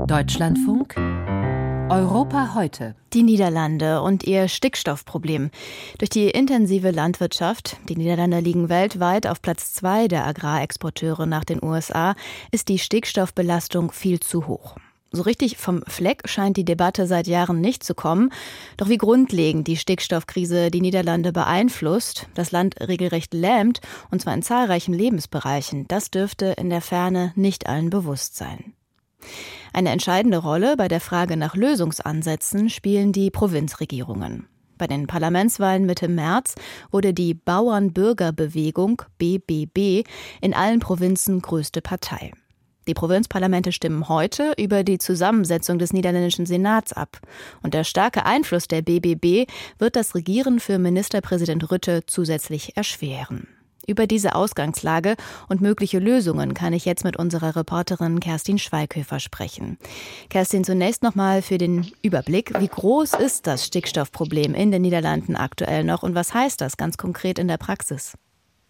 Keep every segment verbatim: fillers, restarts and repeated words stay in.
Deutschlandfunk Europa heute. Die Niederlande und ihr Stickstoffproblem. Durch die intensive Landwirtschaft, die Niederlande liegen weltweit auf Platz zwei der Agrarexporteure nach den U S A, ist die Stickstoffbelastung viel zu hoch. So richtig vom Fleck scheint die Debatte seit Jahren nicht zu kommen. Doch wie grundlegend die Stickstoffkrise die Niederlande beeinflusst, das Land regelrecht lähmt, und zwar in zahlreichen Lebensbereichen, das dürfte in der Ferne nicht allen bewusst sein. Eine entscheidende Rolle bei der Frage nach Lösungsansätzen spielen die Provinzregierungen. Bei den Parlamentswahlen Mitte März wurde die Bauern-Bürger-Bewegung B B B in allen Provinzen größte Partei. Die Provinzparlamente stimmen heute über die Zusammensetzung des niederländischen Senats ab. Und der starke Einfluss der B B B wird das Regieren für Ministerpräsident Rutte zusätzlich erschweren. Über diese Ausgangslage und mögliche Lösungen kann ich jetzt mit unserer Reporterin Kerstin Schweighöfer sprechen. Kerstin, zunächst nochmal für den Überblick. Wie groß ist das Stickstoffproblem in den Niederlanden aktuell noch und was heißt das ganz konkret in der Praxis?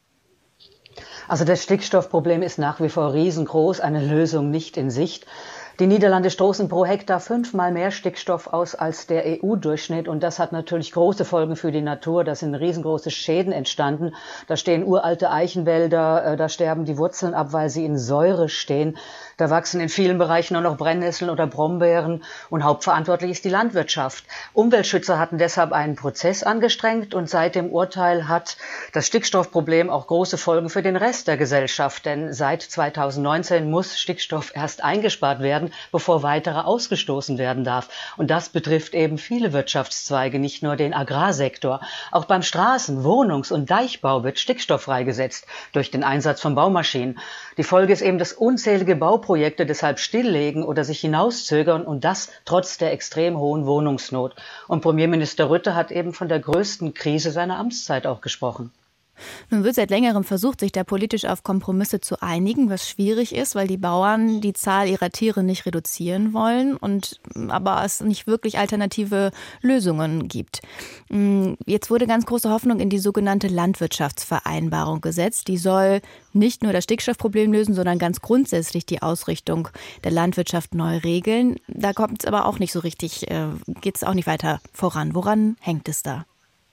Also das Stickstoffproblem ist nach wie vor riesengroß, eine Lösung nicht in Sicht. Die Niederlande stoßen pro Hektar fünfmal mehr Stickstoff aus als der E U-Durchschnitt und das hat natürlich große Folgen für die Natur. Da sind riesengroße Schäden entstanden. Da stehen uralte Eichenwälder, da sterben die Wurzeln ab, weil sie in Säure stehen. Da wachsen in vielen Bereichen nur noch Brennnesseln oder Brombeeren und hauptverantwortlich ist die Landwirtschaft. Umweltschützer hatten deshalb einen Prozess angestrengt und seit dem Urteil hat das Stickstoffproblem auch große Folgen für den Rest der Gesellschaft. Denn seit zweitausendneunzehn muss Stickstoff erst eingespart werden, bevor weiterer ausgestoßen werden darf. Und das betrifft eben viele Wirtschaftszweige, nicht nur den Agrarsektor. Auch beim Straßen-, Wohnungs- und Deichbau wird Stickstoff freigesetzt durch den Einsatz von Baumaschinen. Die Folge ist eben, dass unzählige Bauprojekte deshalb stilllegen oder sich hinauszögern und das trotz der extrem hohen Wohnungsnot. Und Premierminister Rutte hat eben von der größten Krise seiner Amtszeit auch gesprochen. Nun wird seit längerem versucht, sich da politisch auf Kompromisse zu einigen, was schwierig ist, weil die Bauern die Zahl ihrer Tiere nicht reduzieren wollen und aber es nicht wirklich alternative Lösungen gibt. Jetzt wurde ganz große Hoffnung in die sogenannte Landwirtschaftsvereinbarung gesetzt. Die soll nicht nur das Stickstoffproblem lösen, sondern ganz grundsätzlich die Ausrichtung der Landwirtschaft neu regeln. Da kommt es aber auch nicht so richtig, äh, geht es auch nicht weiter voran. Woran hängt es da?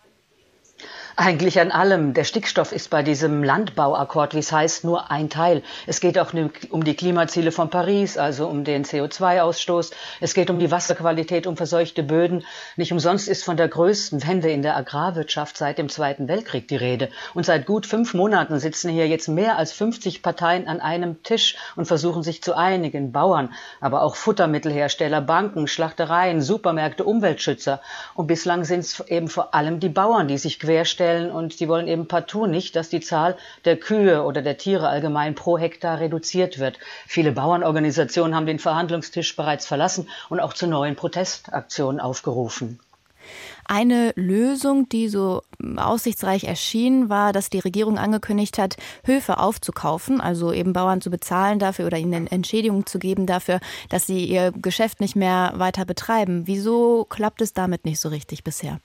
Eigentlich an allem. Der Stickstoff ist bei diesem Landbauakkord, wie es heißt, nur ein Teil. Es geht auch um die Klimaziele von Paris, also um den C O zwei Ausstoß. Es geht um die Wasserqualität, um verseuchte Böden. Nicht umsonst ist von der größten Wende in der Agrarwirtschaft seit dem Zweiten Weltkrieg die Rede. Und seit gut fünf Monaten sitzen hier jetzt mehr als fünfzig Parteien an einem Tisch und versuchen sich zu einigen. Bauern, aber auch Futtermittelhersteller, Banken, Schlachtereien, Supermärkte, Umweltschützer. Und bislang sind es eben vor allem die Bauern, die sich querstellen. Und die wollen eben partout nicht, dass die Zahl der Kühe oder der Tiere allgemein pro Hektar reduziert wird. Viele Bauernorganisationen haben den Verhandlungstisch bereits verlassen und auch zu neuen Protestaktionen aufgerufen. Eine Lösung, die so aussichtsreich erschien, war, dass die Regierung angekündigt hat, Höfe aufzukaufen, also eben Bauern zu bezahlen dafür oder ihnen Entschädigung zu geben dafür, dass sie ihr Geschäft nicht mehr weiter betreiben. Wieso klappt es damit nicht so richtig bisher?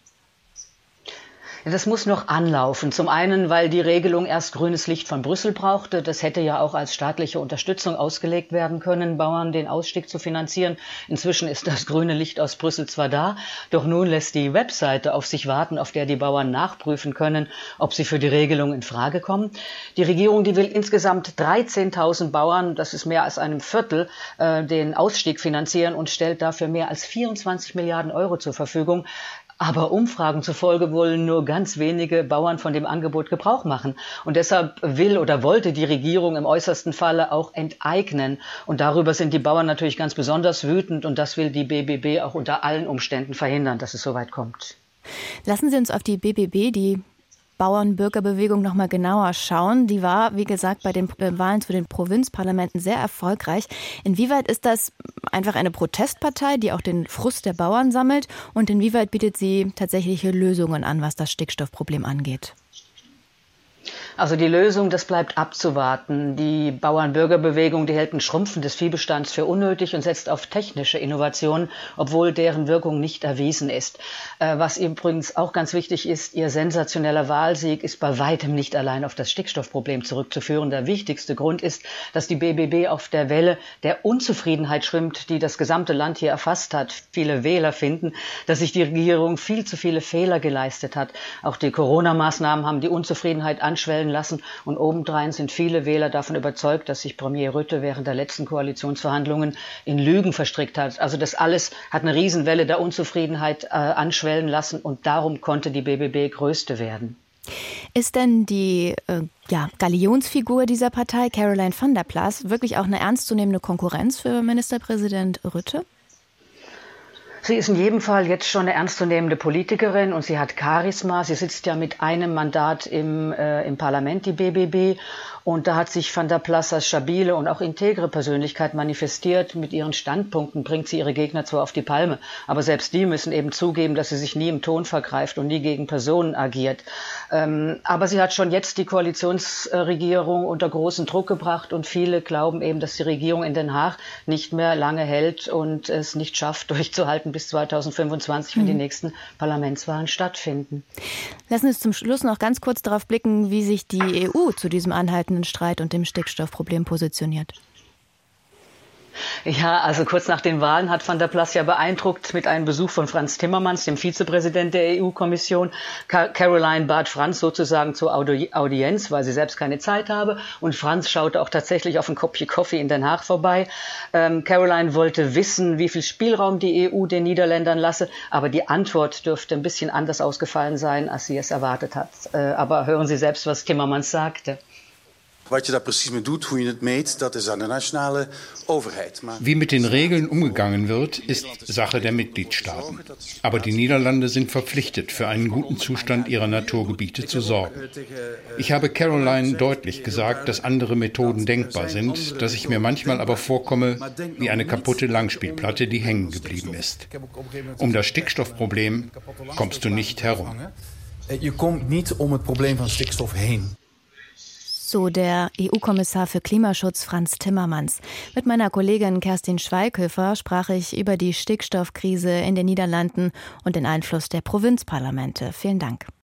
Ja, das muss noch anlaufen. Zum einen, weil die Regelung erst grünes Licht von Brüssel brauchte. Das hätte ja auch als staatliche Unterstützung ausgelegt werden können, Bauern den Ausstieg zu finanzieren. Inzwischen ist das grüne Licht aus Brüssel zwar da, doch nun lässt die Webseite auf sich warten, auf der die Bauern nachprüfen können, ob sie für die Regelung in Frage kommen. Die Regierung, die will insgesamt dreizehntausend Bauern, das ist mehr als einem Viertel, äh, den Ausstieg finanzieren und stellt dafür mehr als vierundzwanzig Milliarden Euro zur Verfügung. Aber Umfragen zufolge wollen nur ganz wenige Bauern von dem Angebot Gebrauch machen. Und deshalb will oder wollte die Regierung im äußersten Falle auch enteignen. Und darüber sind die Bauern natürlich ganz besonders wütend. Und das will die B B B auch unter allen Umständen verhindern, dass es so weit kommt. Lassen Sie uns auf die B B B, die Bauern-Bürgerbewegung, noch mal genauer schauen. Die war, wie gesagt, bei den Wahlen zu den Provinzparlamenten sehr erfolgreich. Inwieweit ist das einfach eine Protestpartei, die auch den Frust der Bauern sammelt? Und inwieweit bietet sie tatsächliche Lösungen an, was das Stickstoffproblem angeht? Also die Lösung, das bleibt abzuwarten. Die Bauern-Bürger-Bewegung, die hält ein Schrumpfen des Viehbestands für unnötig und setzt auf technische Innovationen, obwohl deren Wirkung nicht erwiesen ist. Äh, was übrigens auch ganz wichtig ist, ihr sensationeller Wahlsieg ist bei weitem nicht allein auf das Stickstoffproblem zurückzuführen. Der wichtigste Grund ist, dass die B B B auf der Welle der Unzufriedenheit schwimmt, die das gesamte Land hier erfasst hat. Viele Wähler finden, dass sich die Regierung viel zu viele Fehler geleistet hat. Auch die Corona-Maßnahmen haben die Unzufriedenheit anschwellen lassen und obendrein sind viele Wähler davon überzeugt, dass sich Premier Rutte während der letzten Koalitionsverhandlungen in Lügen verstrickt hat. Also das alles hat eine Riesenwelle der Unzufriedenheit äh, anschwellen lassen und darum konnte die B B B größte werden. Ist denn die äh, ja, Galionsfigur dieser Partei, Caroline van der Plas, wirklich auch eine ernstzunehmende Konkurrenz für Ministerpräsident Rutte? Sie ist in jedem Fall jetzt schon eine ernstzunehmende Politikerin und sie hat Charisma. Sie sitzt ja mit einem Mandat im, äh, im Parlament, die B B B. Und da hat sich van der Plas als stabile und auch integre Persönlichkeit manifestiert. Mit ihren Standpunkten bringt sie ihre Gegner zwar auf die Palme, aber selbst die müssen eben zugeben, dass sie sich nie im Ton vergreift und nie gegen Personen agiert. Ähm, aber sie hat schon jetzt die Koalitionsregierung unter großen Druck gebracht und viele glauben eben, dass die Regierung in Den Haag nicht mehr lange hält und es nicht schafft, durchzuhalten bis zweitausendfünfundzwanzig, wenn mhm. die nächsten Parlamentswahlen stattfinden. Lassen Sie uns zum Schluss noch ganz kurz darauf blicken, wie sich die E U zu diesem anhaltenden Streit und dem Stickstoffproblem positioniert. Ja, also kurz nach den Wahlen hat van der Plas ja beeindruckt mit einem Besuch von Frans Timmermans, dem Vizepräsident der E U-Kommission. Caroline bat Frans sozusagen zur Audi- Audienz, weil sie selbst keine Zeit habe. Und Frans schaute auch tatsächlich auf ein Kopfchen Kaffee in Den Haag vorbei. Ähm, Caroline wollte wissen, wie viel Spielraum die E U den Niederländern lasse. Aber die Antwort dürfte ein bisschen anders ausgefallen sein, als sie es erwartet hat. Äh, aber hören Sie selbst, was Timmermans sagte. Wat je daar precies mee doet, hoe je het meet, dat is aan de nationale overheid. Wie mit den Regeln umgegangen wird, ist Sache der Mitgliedstaaten. Aber die Niederlande sind verpflichtet, für einen guten Zustand ihrer Naturgebiete zu sorgen. Ich habe Caroline deutlich gesagt, dass andere Methoden denkbar sind, dass ich mir manchmal aber vorkomme wie eine kaputte Langspielplatte, die hängen geblieben ist. Um das Stickstoffproblem kommst du nicht herum. Je komt niet om het probleem van stikstof heen. So der E U-Kommissar für Klimaschutz Frans Timmermans. Mit meiner Kollegin Kerstin Schweighöfer sprach ich über die Stickstoffkrise in den Niederlanden und den Einfluss der Provinzparlamente. Vielen Dank.